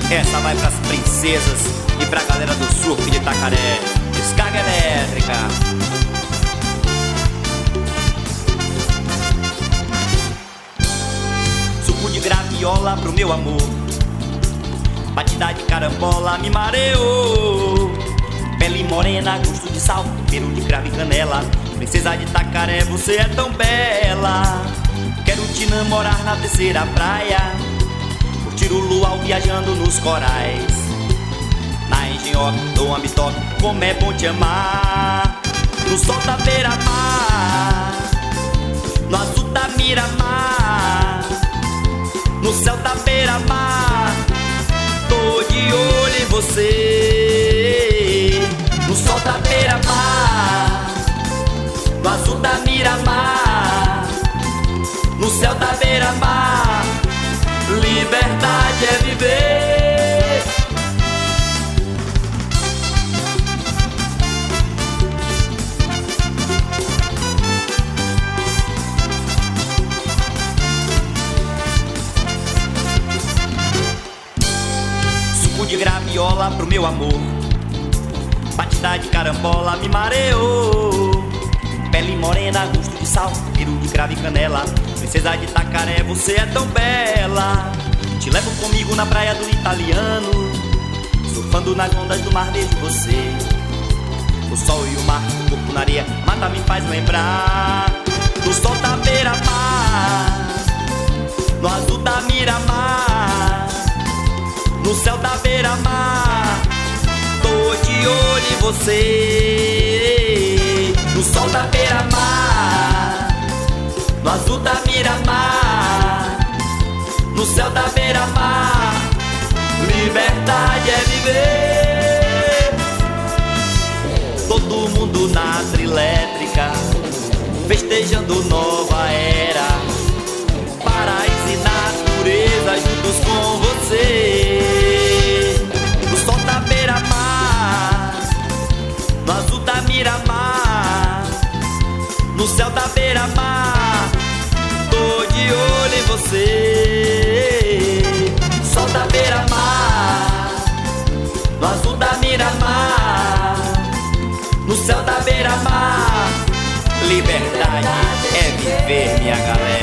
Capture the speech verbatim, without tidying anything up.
Essa vai pras princesas e pra galera do surf de Itacaré. Descarga elétrica. Suco de graviola pro meu amor, batida de carambola me mareou. Pele morena, gosto de sal, peru de cravo e canela. Princesa de Itacaré, você é tão bela. Quero te namorar na terceira praia, curtir o luau viajando nos corais. Na engenhoca, do ambitoque, como é bom te amar. No sol da beira-mar, no azul da Miramar, no céu da beira-mar, tô de olho em você. No sol da beira-mar, no azul da Miramar, no céu da beira-mar, liberdade é viver. Suco de graviola pro meu amor, batida de carambola me mareou. Pele morena, gosto de sal, peru de cravo e canela. Princesa de Itacaré, você é tão bela. Te levo comigo na praia do Italiano, surfando nas ondas do mar, vejo você. O sol e o mar, o corpo na areia, mata me faz lembrar do sol da beira-mar, no azul da Miramar, no céu da beira-mar, tô de olho em você. No sol da beira-mar, no azul da Miramar, no céu da beira-mar, liberdade é viver. Todo mundo na elétrica, festejando nova era, paraíso e natureza juntos com você. No sol da beira-mar, no azul da Miramar, no céu da beira-mar, tô de olho em você. Sol da beira-mar, no azul da Miramar, no céu da beira-mar, liberdade é viver, minha galera.